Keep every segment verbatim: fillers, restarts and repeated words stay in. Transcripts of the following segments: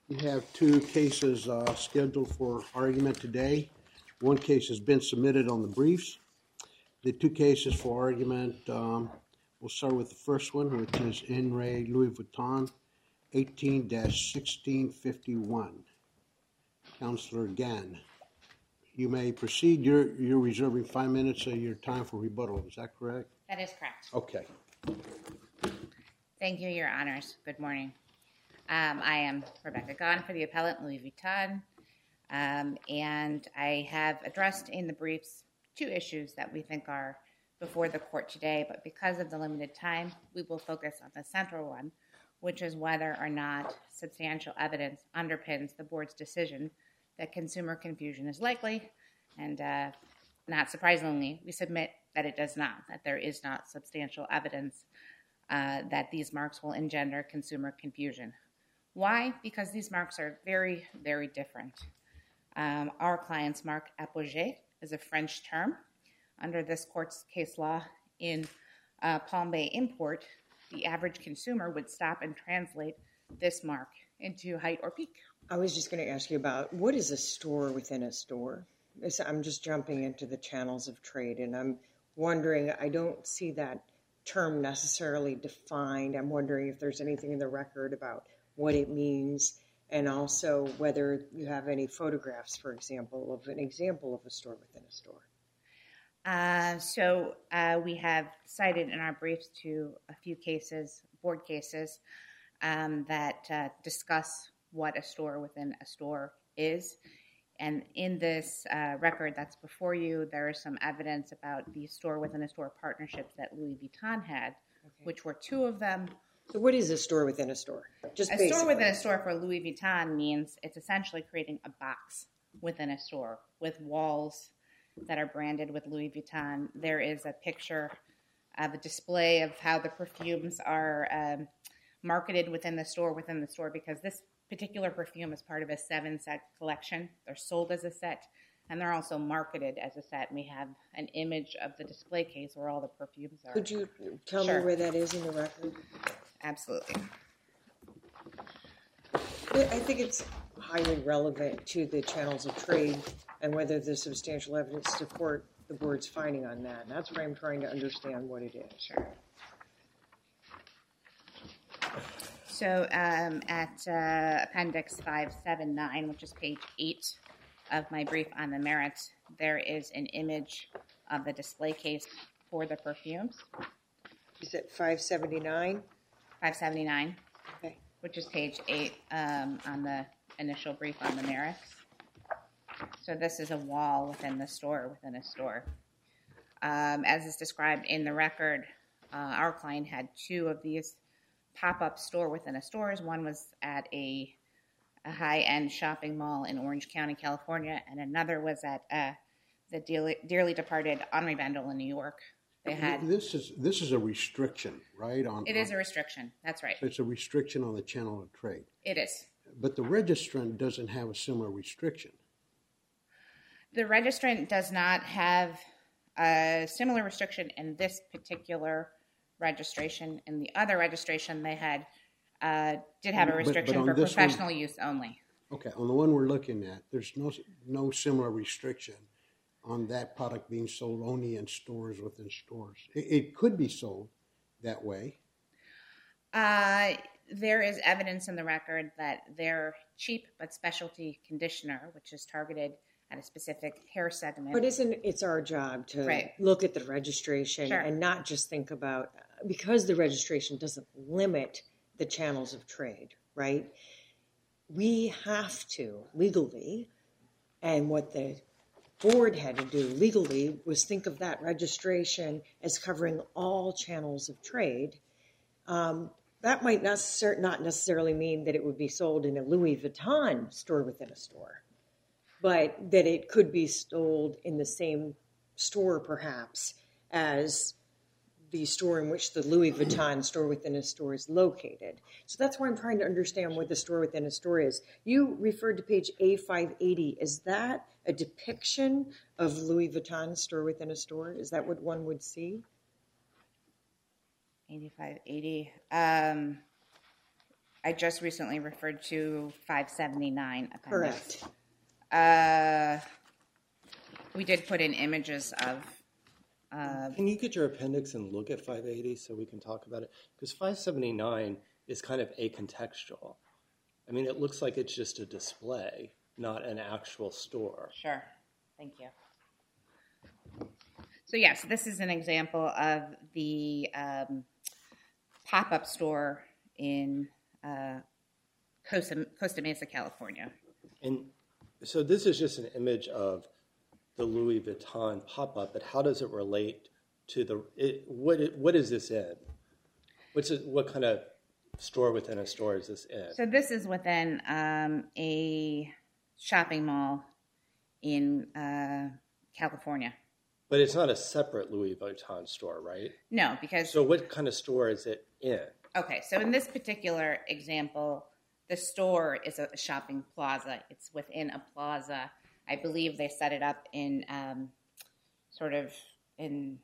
You have two cases uh, scheduled for argument today. One case has been submitted on the briefs. The two cases for argument, um, we'll start with the first one, which is In Re Louis Vuitton, eighteen dash sixteen fifty-one. Counselor Gann, you may proceed. You're, you're reserving five minutes of your time for rebuttal. Is that correct? That is correct. Okay. Thank you, Your Honors. Good morning. Um, I am Rebecca Gann for the appellant, Louis Vuitton, um, and I have addressed in the briefs two issues that we think are before the court today, but because of the limited time, we will focus on the central one, which is whether or not substantial evidence underpins the board's decision that consumer confusion is likely, and uh, not surprisingly, we submit that it does not, that there is not substantial evidence uh, that these marks will engender consumer confusion. Why? Because these marks are very, very different. Um, our client's mark, Apogée, is a French term. Under this court's case law in uh, Palm Bay Import, the average consumer would stop and translate this mark into height or peak. I was just going to ask you about, what is a store within a store? I'm just jumping into the channels of trade, and I'm wondering, I don't see that term necessarily defined. I'm wondering if there's anything in the record about what it means, and also whether you have any photographs, for example, of an example of a store within a store. Uh, so uh, we have cited in our briefs to a few cases, board cases, um, that uh, discuss what a store within a store is. And in this uh, record that's before you, there is some evidence about the store within a store partnerships that Louis Vuitton had, okay, which were two of them. So what is a store within a store? Just a basically. Store within a store for Louis Vuitton means it's essentially creating a box within a store with walls that are branded with Louis Vuitton. There is a picture of a display of how the perfumes are um, marketed within the store within the store because this particular perfume is part of a seven-set collection. They're sold as a set, and they're also marketed as a set. We have an image of the display case where all the perfumes are. Could you tell Sure. me where that is in the record? Absolutely. I think it's highly relevant to the channels of trade and whether there's substantial evidence to support the board's finding on that. And that's why I'm trying to understand what it is. Sure. So um, at uh, Appendix five seventy-nine, which is page eight of my brief on the merits, there is an image of the display case for the perfumes. Is it five seventy-nine? five seventy-nine, okay, which is page eight um, on the initial brief on the merits. So this is a wall within the store, within a store. Um, as is described in the record, uh, our client had two of these pop-up store within a stores. One was at a, a high-end shopping mall in Orange County, California, and another was at uh, the dearly, dearly departed Henri Bendel in New York. They had This is this is a restriction, right? On It is a restriction. That's right. So it's a restriction on the channel of trade. It is. But the registrant doesn't have a similar restriction. The registrant does not have a similar restriction in this particular registration. In the other registration, they had uh, did have a restriction but, but for this professional one, use only. Okay, on the one we're looking at, there's no no similar restriction on that product being sold only in stores within stores. It, it could be sold that way. Uh, there is evidence in the record that their cheap but specialty conditioner, which is targeted at a specific hair segment. But isn't it's our job to right. look at the registration sure. and not just think about, because the registration doesn't limit the channels of trade, right? We have to legally, and what the board had to do legally was think of that registration as covering all channels of trade. Um, that might not, not necessarily mean that it would be sold in a Louis Vuitton store within a store, but that it could be sold in the same store perhaps as the store in which the Louis Vuitton store within a store is located. So that's why I'm trying to understand what the store within a store is. You referred to page A five eighty. Is that a depiction of Louis Vuitton store within a store? Is that what one would see? eighty-five eighty. Um, I just recently referred to five seventy-nine appendix. Correct. Uh, we did put in images of. Uh, Can you get your appendix and look at five eighty so we can talk about it? Because five seventy-nine is kind of acontextual. I mean, it looks like it's just a display, not an actual store. Sure. Thank you. So yes, this is an example of the um, pop-up store in uh, Costa, Costa Mesa, California. And so this is just an image of the Louis Vuitton pop-up, but how does it relate to the, it, what, it, what is this in? What's it, what kind of store within a store is this in? So this is within um, a shopping mall in uh, California. But it's not a separate Louis Vuitton store, right? No, because... So what kind of store is it in? Okay, so in this particular example, the store is a shopping plaza. It's within a plaza. I believe they set it up in um, sort of in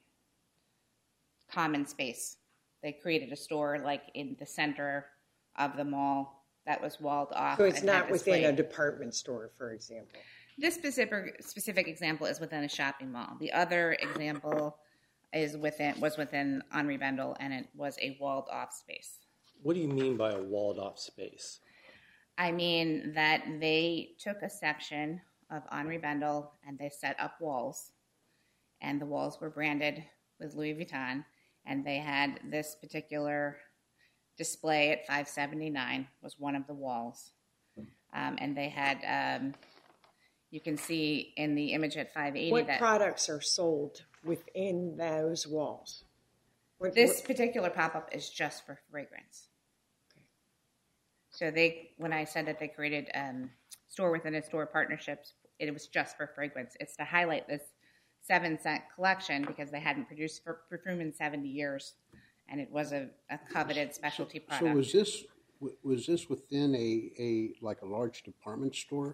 common space. They created a store like in the center of the mall that was walled off. So it's and had not within display. a department store, for example. This specific specific example is within a shopping mall. The other example is within was within Henri Bendel, and it was a walled off space. What do you mean by a walled off space? I mean that they took a section of Henri Bendel and they set up walls, and the walls were branded with Louis Vuitton, and they had this particular display at five seventy-nine was one of the walls, um, and they had. Um, You can see in the image at five eighty What that products are sold within those walls? What, this what, particular pop-up is just for fragrance. Okay. So they, when I said that they created um, store within a store partnerships, it was just for fragrance. It's to highlight this seven cent collection because they hadn't produced perfume in seventy years, and it was a, a coveted specialty product. So was this was this within a, a like a large department store?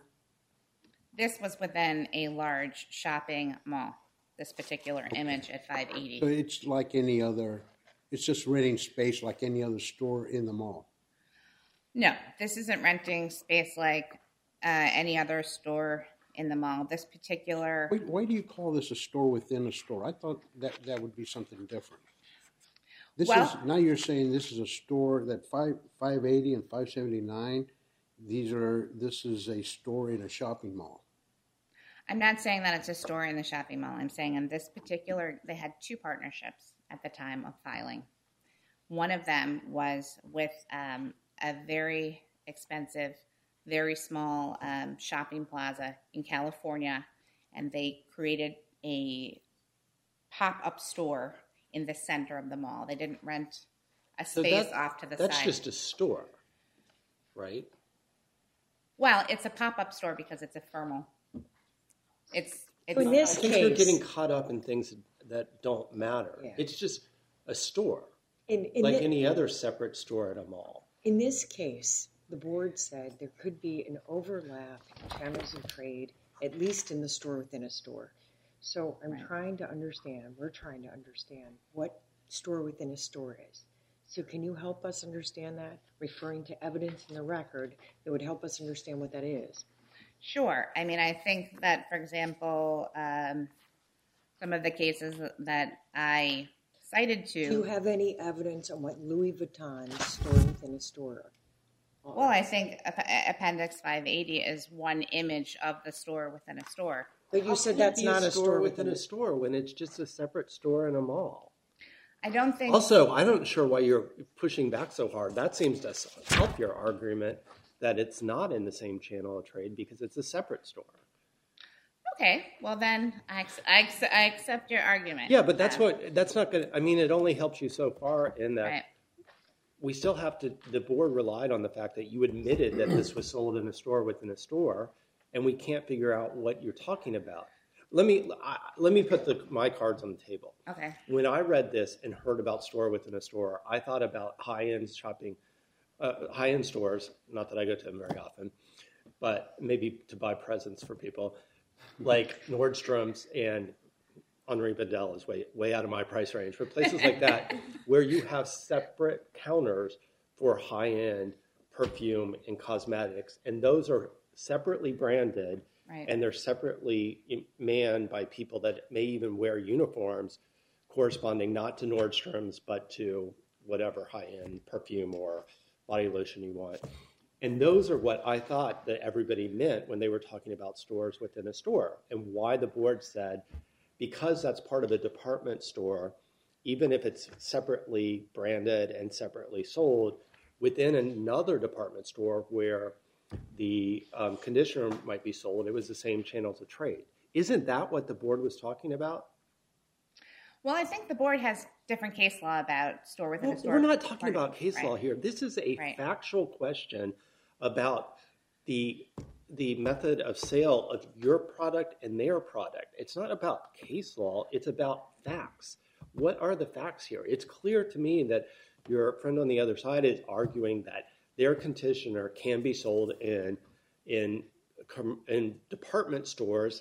This was within a large shopping mall, this particular image at five eighty. So it's like any other, it's just renting space like any other store in the mall? No, this isn't renting space like uh, any other store in the mall. This particular... Why, why do you call this a store within a store? I thought that that would be something different. This Well- is, now you're saying this is a store that five, five eighty and five seventy-nine, these are, this is a store in a shopping mall. I'm not saying that it's a store in the shopping mall. I'm saying in this particular, they had two partnerships at the time of filing. One of them was with um, a very expensive, very small um, shopping plaza in California, and they created a pop-up store in the center of the mall. They didn't rent a So space that- off to the That's side. just a store, right? Well, it's a pop-up store because it's ephemeral. It's, it's In this I think you're case- getting caught up in things that don't matter. Yeah. It's just a store, in, in, like thi- any other separate store at a mall. in this case, the board said there could be an overlap in channels of trade, at least in the store within a store. So I'm Right. trying to understand, we're trying to understand what store within a store is. So can you help us understand that, referring to evidence in the record that would help us understand what that is? Sure. I mean, I think that, for example, um, some of the cases that I cited to... Do you have any evidence on what Louis Vuitton store within a store? Well, I think App- Appendix five eighty is one image of the store within a store. But you How said can it that's be not a store within a store when it's just a separate store in a mall. I don't think... Also, I'm not sure why you're pushing back so hard. That seems to help your argument that it's not in the same channel of trade because it's a separate store. Okay, well then, I, ex- I, ex- I accept your argument. Yeah, but that's Um, what that's not going to. I mean, it only helps you so far in that Right. we still have to. The board relied on the fact that you admitted that this was sold in a store within a store, and we can't figure out what you're talking about. Let me I, let me put the, my cards on the table. Okay. When I read this and heard about store within a store, I thought about high-end shopping, uh, high-end stores. Not that I go to them very often, but maybe to buy presents for people, like Nordstrom's and Henri Bendel is way way out of my price range. But places like that, where you have separate counters for high-end perfume, and cosmetics, and those are separately branded, Right. and they're separately manned by people that may even wear uniforms corresponding not to Nordstrom's, but to whatever high-end perfume or body lotion you want. And those are what I thought that everybody meant when they were talking about stores within a store, and why the board said, because that's part of a department store, even if it's separately branded and separately sold, within another department store where the um, conditioner might be sold, it was the same channels of trade. Isn't that what the board was talking about? Well, I think the board has different case law about store within Well, a store. we're not talking partner. about case Right. law here. This is a Right. factual question about the the method of sale of your product and their product. It's not about case law. It's about facts. What are the facts here? It's clear to me that your friend on the other side is arguing that their conditioner can be sold in in in department stores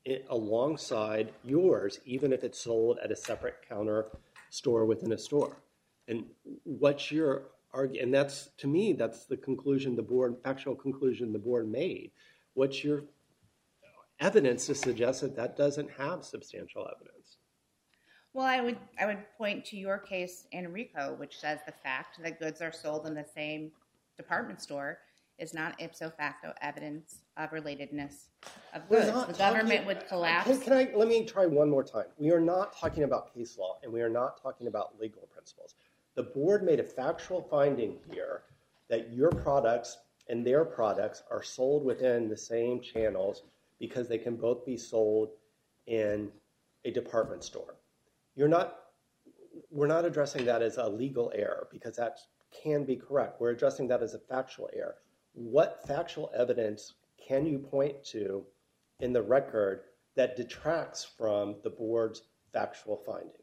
alongside yours, even if it's sold at a separate counter store within a store. And what's your argument? And that's, to me, that's the conclusion the board, factual conclusion the board made. What's your evidence to suggest that that doesn't have substantial evidence? Well, I would I would point to your case in RICO, which says the fact that goods are sold in the same department store is not ipso facto evidence of relatedness of We're goods. not The government talking- would collapse. Can, can I let me try one more time? We are not talking about case law, and we are not talking about legal principles. The board made a factual finding here that your products and their products are sold within the same channels because they can both be sold in a department store. You're not. We're not addressing that as a legal error because that can be correct. We're addressing that as a factual error. What factual evidence can you point to in the record that detracts from the board's factual finding?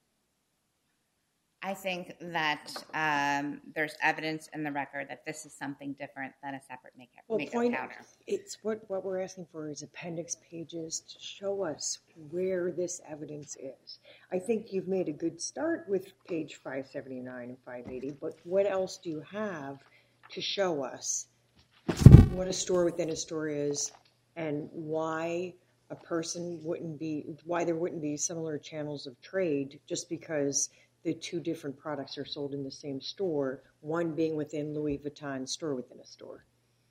I think that um, there's evidence in the record that this is something different than a separate makeup, Well, makeup point, counter. it's what, what we're asking for is appendix pages to show us where this evidence is. I think you've made a good start with page five seventy-nine and five eighty, but what else do you have to show us what a store within a store is and why a person wouldn't be, why there wouldn't be similar channels of trade just because the two different products are sold in the same store, one being within Louis Vuitton store within a store?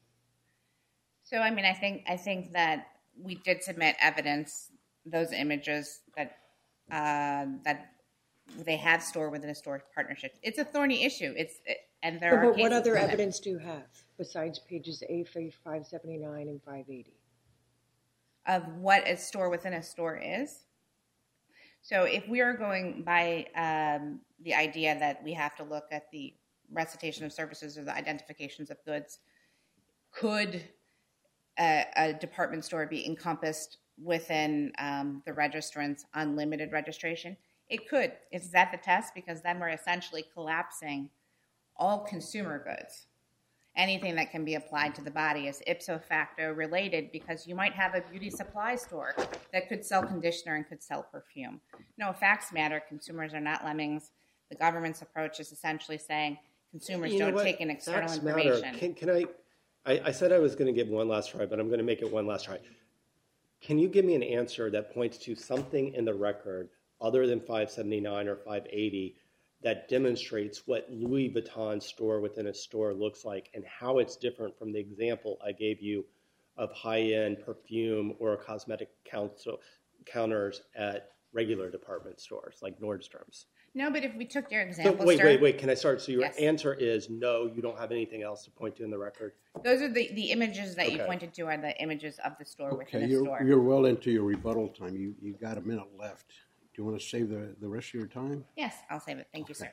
So, I mean, I think I think that we did submit evidence, those images that uh, that they have store within a store partnerships. It's a thorny issue. It's it, and there But, are but what cases other of it. evidence do you have besides pages A five seventy-nine and five eighty? Of what a store within a store is. So if we are going by um, the idea that we have to look at the recitation of services or the identifications of goods, could a, a department store be encompassed within um, the registrant's unlimited registration? It could. Is that the test? Because then we're essentially collapsing all consumer goods. Anything that can be applied to the body is ipso facto related because you might have a beauty supply store that could sell conditioner and could sell perfume. No, facts matter. Consumers are not lemmings. The government's approach is essentially saying consumers You know don't what? take in external Facts information. matter. Can, can I, I? I said I was going to give one last try, but I'm going to make it one last try. Can you give me an answer that points to something in the record other than five seventy-nine or five eighty that demonstrates what Louis Vuitton store within a store looks like and how it's different from the example I gave you of high-end perfume or cosmetic counsel, counters at regular department stores like Nordstrom's? No, but if we took your So example, wait, sir, wait, wait. Can I start? So your Yes. answer is no, you don't have anything else to point to in the record? those are the, the images that you Okay. pointed to are the images of the store within Okay, a you're, store. you're well into your rebuttal time. You, you got a minute left. Do you want to save the, the rest of your time? Yes, I'll save it. Thank you, sir.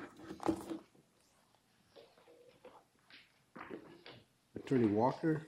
Attorney Walker?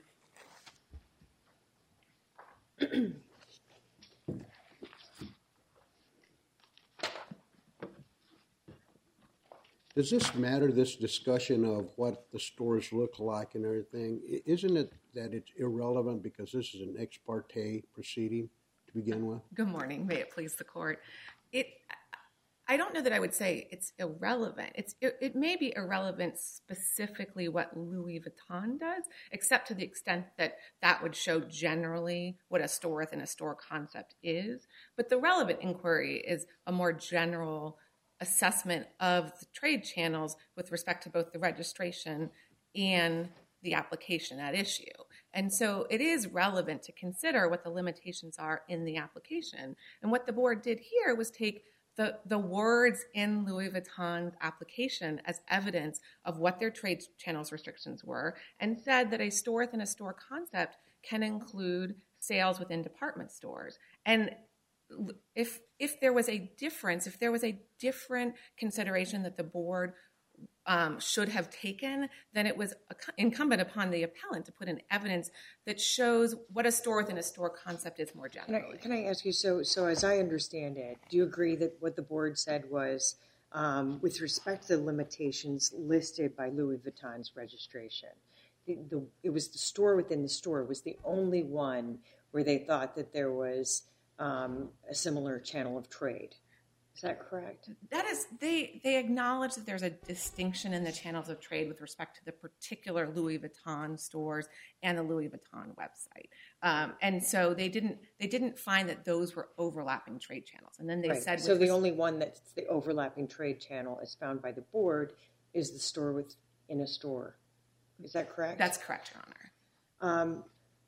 Does this matter, this discussion of what the stores look like and everything? I- Isn't it that it's irrelevant because this is an ex parte proceeding to begin with? Good morning. May it please the court. It, I don't know that I would say it's irrelevant. It's it, it may be irrelevant specifically what Louis Vuitton does, except to the extent that that would show generally what a store within a store concept is. But the relevant inquiry is a more general assessment of the trade channels with respect to both the registration and the application at issue. And so it is relevant to consider what the limitations are in the application. And what the board did here was take the, the words in Louis Vuitton's application as evidence of what their trade channels restrictions were and said that a store within a store concept can include sales within department stores. And if if there was a difference, if there was a different consideration that the board um, should have taken, then it was incumbent upon the appellant to put in evidence that shows what a store within a store concept is more generally. Can I, can I ask you, so so as I understand it, do you agree that what the board said was, um, with respect to the limitations listed by Louis Vuitton's registration, the, the, it was the store within the store was the only one where they thought that there was um, a similar channel of trade? Is that correct? That is, they they acknowledge that there's a distinction in the channels of trade with respect to the particular Louis Vuitton stores and the Louis Vuitton website, um, and so they didn't they didn't find that those were overlapping trade channels. And then they right. said, so the only one that's the overlapping trade channel as found by the board is the store within a store. Is that correct? That's correct, Your Honor. Um,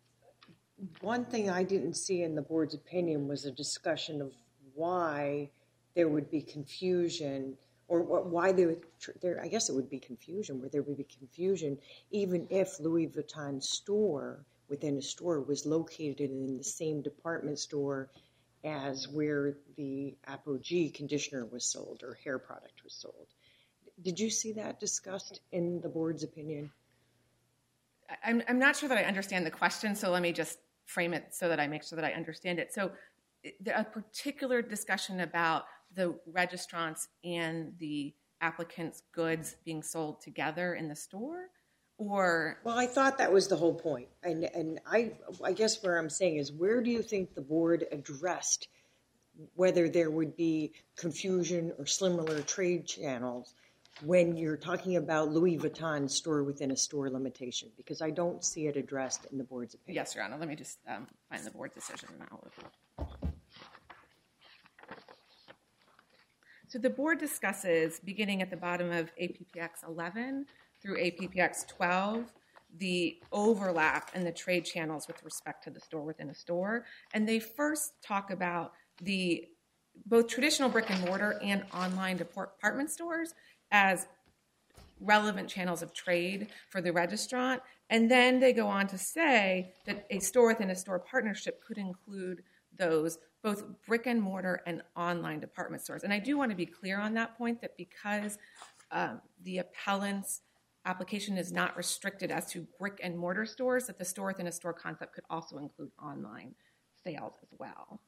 one thing I didn't see in the board's opinion was a discussion of why there would be confusion, or why there would, there, I guess it would be confusion, where there would be confusion even if Louis Vuitton store within a store was located in the same department store as where the Apogee conditioner was sold or hair product was sold. Did you see that discussed in the board's opinion? I'm, I'm not sure that I understand the question, so let me just frame it so that I make sure that I understand it. So a particular discussion about the registrants and the applicant's goods being sold together in the store, or? Well, I thought that was the whole point. And and I I guess where I'm saying is, where do you think the board addressed whether there would be confusion or similar trade channels when you're talking about Louis Vuitton store within a store limitation? Because I don't see it addressed in the board's opinion. Yes, Your Honor. Let me just um, find the board decision now. So the board discusses, beginning at the bottom of A P P X eleven through A P P X twelve, the overlap in the trade channels with respect to the store within a store. And they first talk about the both traditional brick and mortar and online department stores as relevant channels of trade for the registrant. And then they go on to say that a store within a store partnership could include those both brick and mortar and online department stores. And I do want to be clear on that point, that because um, the appellant's application is not restricted as to brick and mortar stores, that the store within a store concept could also include online sales as well.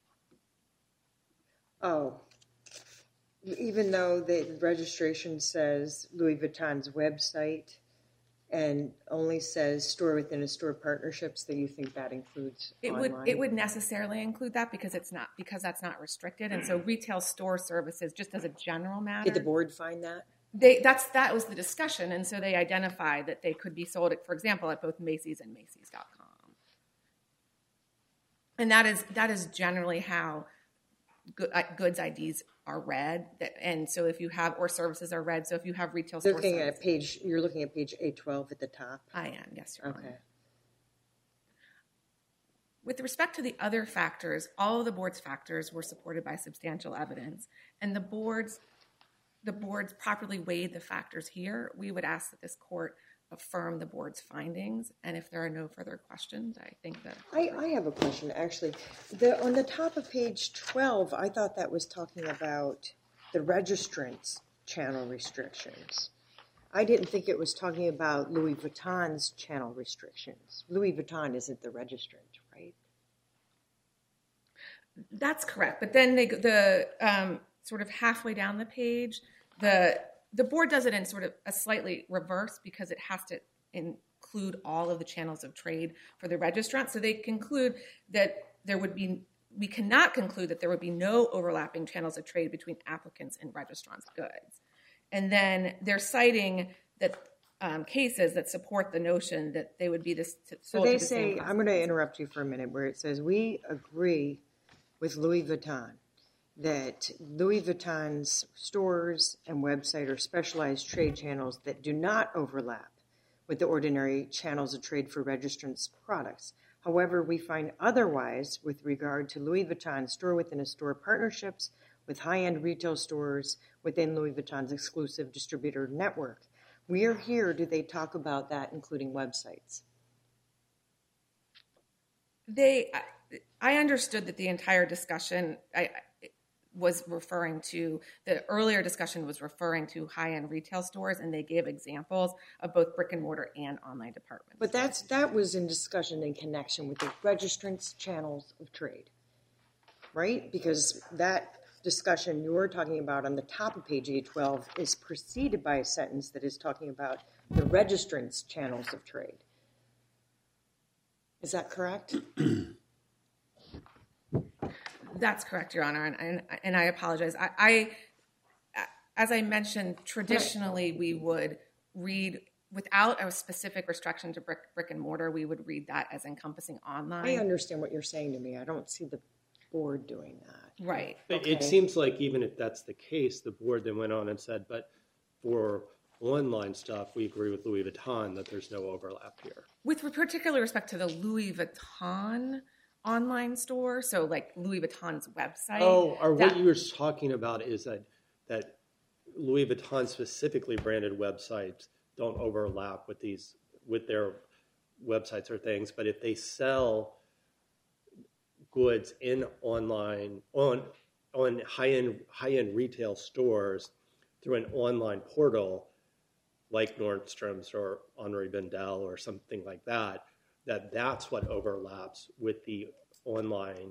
Oh, even though the registration says Louis Vuitton's website and only says store within a store partnerships, that you think that includes it online? would it would necessarily include that because it's not because that's not restricted. And so retail store services, just as a general matter, Did the board find that? They that's that was the discussion, and so they identified that they could be sold at, for example, at both Macy's and Macy's dot com. And that is that is generally how goods I Ds are read. And so if you have, or services are read, so if you have retail store Looking services, at page, you're looking at page A twelve at the top. I am, yes, Your Honor. Okay. With respect to the other factors, all of the board's factors were supported by substantial evidence, and the board's the board's properly weighed the factors here. We would ask that this court affirm the board's findings, and if there are no further questions, I think that... I, I have a question, actually. The, on the top of page twelve, I thought that was talking about the registrant's channel restrictions. I didn't think it was talking about Louis Vuitton's channel restrictions. Louis Vuitton isn't the registrant, right? That's correct, but then they, the um, sort of halfway down the page, the the board does it in sort of a slightly reverse because it has to include all of the channels of trade for the registrant. So they conclude that there would be we cannot conclude that there would be no overlapping channels of trade between applicants and registrants' goods. And then they're citing that um, cases that support the notion that they would be this. So they say, I'm going to interrupt you for a minute, where it says, we agree with Louis Vuitton that Louis Vuitton's stores and website are specialized trade channels that do not overlap with the ordinary channels of trade for registrants' products. However, we find otherwise with regard to Louis Vuitton store-within-a-store partnerships with high-end retail stores within Louis Vuitton's exclusive distributor network. Where here do they talk about that, including websites? They, I understood that the entire discussion I, was referring to, the earlier discussion was referring to high-end retail stores, and they gave examples of both brick and mortar and online departments. But that's that was in discussion in connection with the registrants' channels of trade, right? Because that discussion you're talking about on the top of page A twelve is preceded by a sentence that is talking about the registrants' channels of trade. Is that correct? That's correct, Your Honor, and, and, and I apologize. I, I, as I mentioned, traditionally we would read, without a specific restriction to brick, brick and mortar, we would read that as encompassing online. I understand what you're saying to me. I don't see the board doing that. Right. Okay. It seems like even if that's the case, the board then went on and said, but for online stuff, we agree with Louis Vuitton that there's no overlap here. With particular respect to the Louis Vuitton online store, so like Louis Vuitton's website. Oh, or that, what you were talking about is that that Louis Vuitton specifically branded websites don't overlap with these with their websites or things, but if they sell goods in online on on high-end high-end retail stores through an online portal like Nordstrom's or Henri Bendel or something like that, that that's what overlaps with the online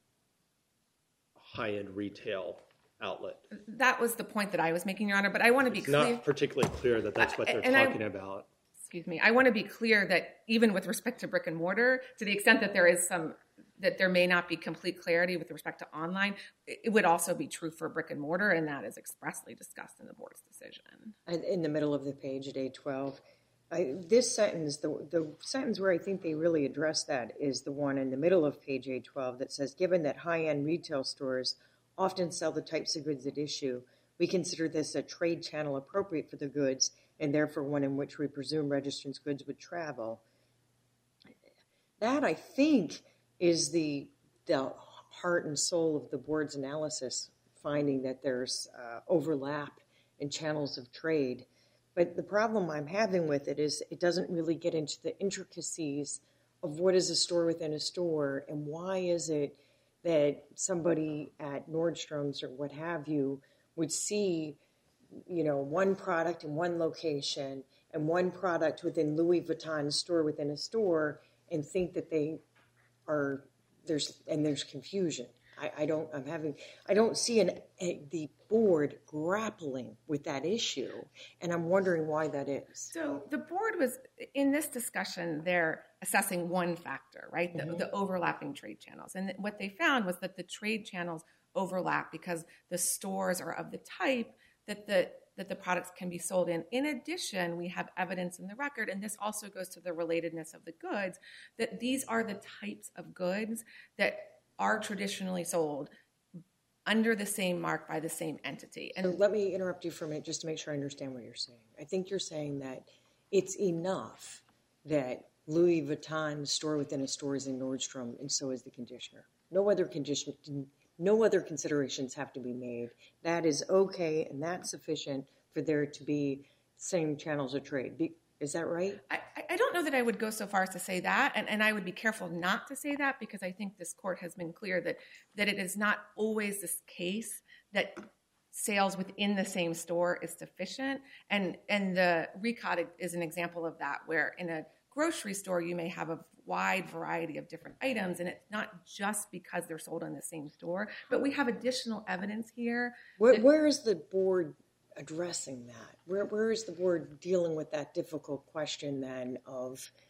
high-end retail outlet. That was the point that I was making, Your Honor, but I want to be It's clear. not particularly clear that that's what they're and talking I, about. Excuse me. I want to be clear that even with respect to brick and mortar, to the extent that there is some, that there may not be complete clarity with respect to online, it would also be true for brick and mortar, and that is expressly discussed in the board's decision. And in the middle of the page at A twelve, I, this sentence, the, the sentence where I think they really address that is the one in the middle of page A twelve that says, given that high-end retail stores often sell the types of goods at issue, we consider this a trade channel appropriate for the goods and therefore one in which we presume registrants' goods would travel. That, I think, is the, the heart and soul of the board's analysis, finding that there's uh, overlap in channels of trade. But the problem I'm having with it is it doesn't really get into the intricacies of what is a store within a store and why is it that somebody at Nordstrom's or what have you would see, you know, one product in one location and one product within Louis Vuitton's store within a store and think that they are, there's, and there's confusion. I, I don't, I'm having, I don't see an, a, the board grappling with that issue, and I'm wondering why that is. So the board was, in this discussion, they're assessing one factor, right? The, mm-hmm. the overlapping trade channels. And what they found was that the trade channels overlap because the stores are of the type that the that the products can be sold in. In addition, we have evidence in the record, and this also goes to the relatedness of the goods, that these are the types of goods that are traditionally sold under the same mark by the same entity. And so let me interrupt you for a minute just to make sure I understand what you're saying. I think you're saying that it's enough that Louis Vuitton's store within a store is in Nordstrom, and so is the conditioner. No other condition, no other considerations have to be made. That is okay, and that's sufficient for there to be same channels of trade. Is that right? I, I don't know that I would go so far as to say that, and, and I would be careful not to say that because I think this court has been clear that, that it is not always this case that sales within the same store is sufficient. And, and the Recod is an example of that, where in a grocery store you may have a wide variety of different items, and it's not just because they're sold in the same store, but we have additional evidence here. Where, where is the board addressing that? Where, where is the board dealing with that difficult question then of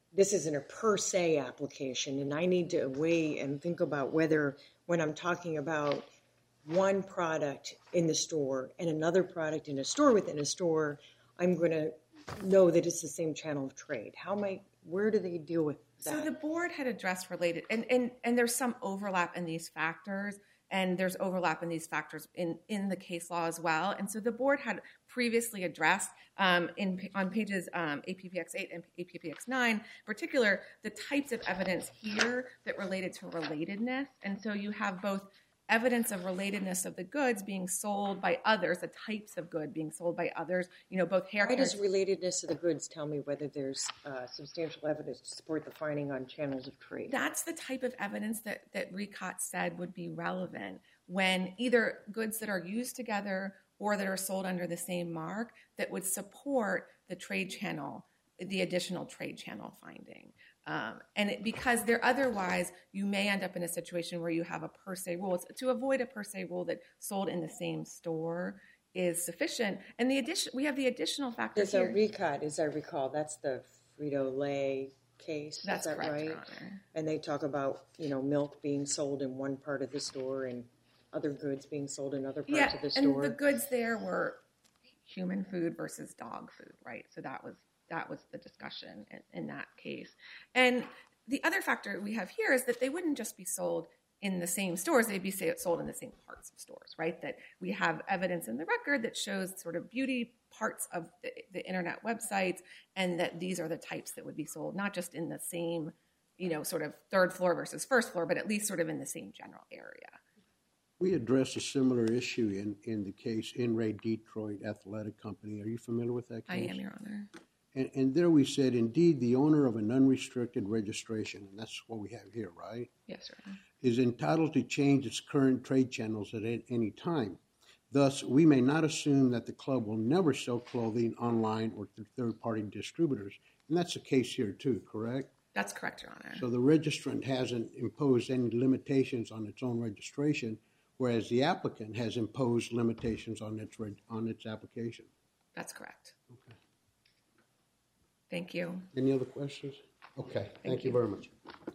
this isn't a per se application, and I need to weigh and think about whether when I'm talking about one product in the store and another product in a store within a store, I'm going to know that it's the same channel of trade. How am I, where do they deal with that? So the board had addressed related, and, and, and there's some overlap in these factors, and there's overlap in these factors in, in the case law as well. And so the board had previously addressed um, in on pages um, A P P X eight and A P P X nine, in particular, the types of evidence here that related to relatedness. And so you have both evidence of relatedness of the goods being sold by others, the types of good being sold by others, you know, both hair Why care. does relatedness of the goods tell me whether there's uh, substantial evidence to support the finding on channels of trade? That's the type of evidence that, that RICOT said would be relevant when either goods that are used together or that are sold under the same mark that would support the trade channel, the additional trade channel finding. Um, and it, because there otherwise, you may end up in a situation where you have a per se rule. It's, to avoid a per se rule that sold in the same store is sufficient. And the addition, we have the additional factor There's here. a RICOT, as I recall, that's the Frito-Lay case. That's is that correct, right? Your Honor. And they talk about, you know, milk being sold in one part of the store and other goods being sold in other parts Yeah, of the and store. the goods there were human food versus dog food, right? So that was that was the discussion in, in that case. And the other factor we have here is that they wouldn't just be sold in the same stores, they'd be sold in the same parts of stores, right? That we have evidence in the record that shows sort of beauty parts of the, the internet websites, and that these are the types that would be sold, not just in the same, you know, sort of third floor versus first floor, but at least sort of in the same general area. We addressed a similar issue in, in the case In Ray Detroit Athletic Company. Are you familiar with that case? I am, Your Honor. And, and there we said, indeed, the owner of an unrestricted registration, and that's what we have here, right, Yes, Your Honor. is entitled to change its current trade channels at a- any time. Thus, we may not assume that the club will never sell clothing online or through third-party distributors. And that's the case here, too, correct? That's correct, Your Honor. So the registrant hasn't imposed any limitations on its own registration, whereas the applicant has imposed limitations on its reg- on its application. That's correct. Okay. Thank you. Any other questions? Okay, thank, Thank you you. very much.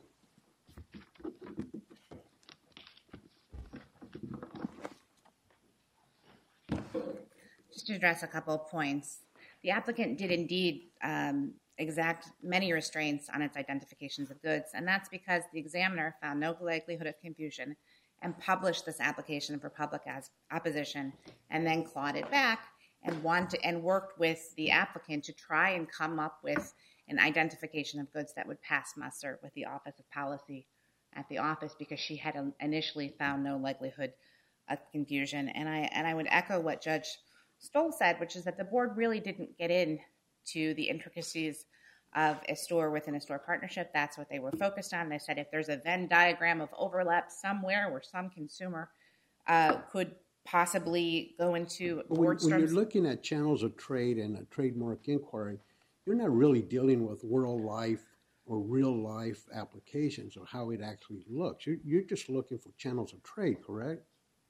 Just to address a couple of points. The applicant did indeed um, exact many restraints on its identifications of goods, and that's because the examiner found no likelihood of confusion and published this application for public as opposition, and then clawed it back and wanted and worked with the applicant to try and come up with an identification of goods that would pass muster with the Office of Policy at the office, because she had initially found no likelihood of confusion. And I and I would echo what Judge Stoll said, which is that the board really didn't get into the intricacies of a store within a store partnership. That's what they were focused on. They said if there's a Venn diagram of overlap somewhere where some consumer uh, could possibly go into But when, when you're Nordstrom's. looking at channels of trade and a trademark inquiry, you're not really dealing with world life or real life applications of how it actually looks. You're, you're just looking for channels of trade, correct?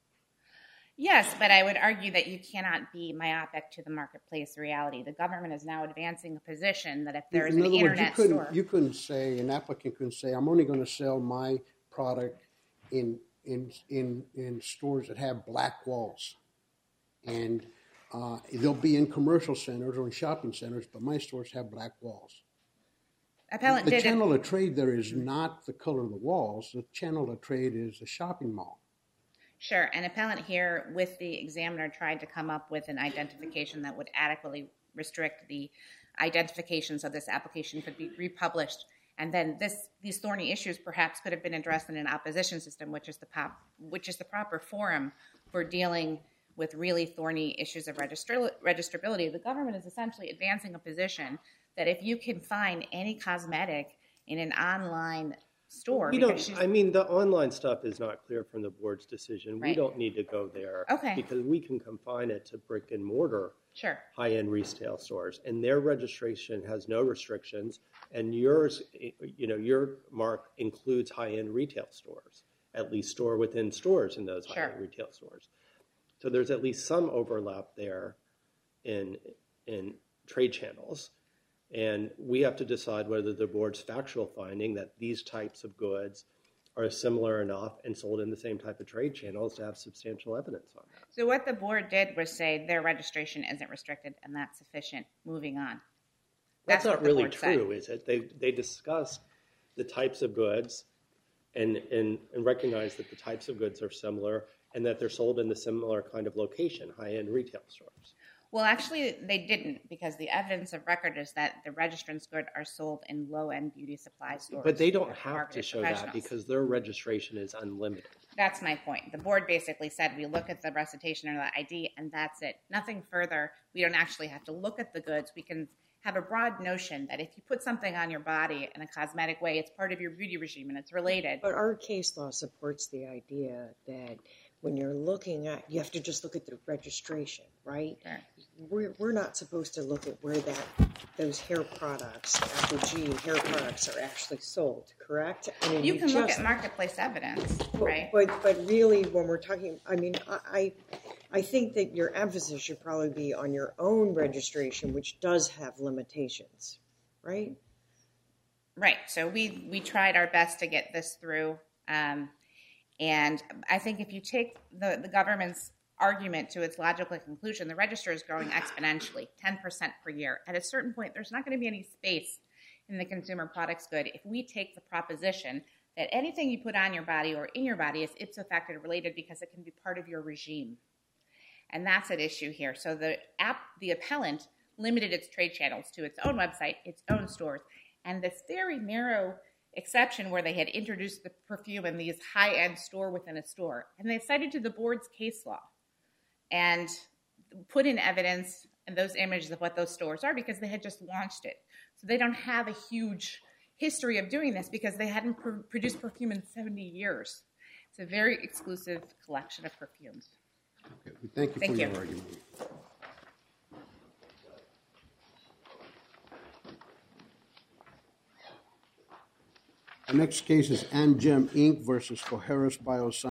Yes, but I would argue that you cannot be myopic to the marketplace reality. The government is now advancing a position that if there is In an other words, you internet couldn't, store. you couldn't say, an applicant couldn't say, I'm only going to sell my product in in in in stores that have black walls, and uh, they'll be in commercial centers or in shopping centers, but my stores have black walls. Appellant The did it. channel of trade there is not the color of the walls. The channel of trade is the shopping mall. Sure, an appellant here with the examiner tried to come up with an identification that would adequately restrict the identification so this application could be republished. And then this, these thorny issues perhaps could have been addressed in an opposition system, which is the pop, which is the proper forum for dealing with really thorny issues of registra- registrability. The government is essentially advancing a position that if you can find any cosmetic in an online store, We because don't, she's- I mean, the online stuff is not clear from the board's decision. We Right. don't need to go there. Okay. Because we can confine it to brick and mortar sure. high-end retail stores, and their registration has no restrictions, and yours, you know, your mark includes high-end retail stores, at least store within stores in those Sure. high-end retail stores. So there's at least some overlap there in in trade channels. And we have to decide whether the board's factual finding that these types of goods are similar enough and sold in the same type of trade channels to have substantial evidence on that. So what the board did was say their registration isn't restricted and that's sufficient. Moving on. That's, That's not what the really board true, said. is it? They they discussed the types of goods and, and, and recognize that the types of goods are similar and that they're sold in the similar kind of location, high-end retail stores. Well, actually, they didn't, because the evidence of record is that the registrant's goods are sold in low-end beauty supply stores. But they don't that are have to targeted show that professionals. because their registration is unlimited. That's my point. The board basically said we look at the recitation or the I D, and that's it. Nothing further. We don't actually have to look at the goods. We can have a broad notion that if you put something on your body in a cosmetic way, it's part of your beauty regime and it's related. But our case law supports the idea that when you're looking at, you have to just look at the registration, right? Sure. We're, we're not supposed to look at where that those hair products, Apogee hair products, are actually sold, correct? I mean, You can look just- at marketplace evidence, but, right? But but really, when we're talking, I mean, I I I think that your emphasis should probably be on your own registration, which does have limitations, right? Right. So we we tried our best to get this through, um, and I think if you take the the government's argument to its logical conclusion, the register is growing exponentially, ten percent per year. At a certain point, there's not going to be any space in the consumer products good if we take the proposition that anything you put on your body or in your body is ipso facto related because it can be part of your regime. And that's at issue here. So the app, the appellant limited its trade channels to its own website, its own stores, and this very narrow exception where they had introduced the perfume in these high-end store within a store. And they cited to the board's case law and put in evidence and those images of what those stores are because they had just launched it. So they don't have a huge history of doing this because they hadn't pr- produced perfume in seventy years. It's a very exclusive collection of perfumes. Okay, we thank you Thank for you. your argument. The next case is Amgen Incorporated versus Coherus Biosciences.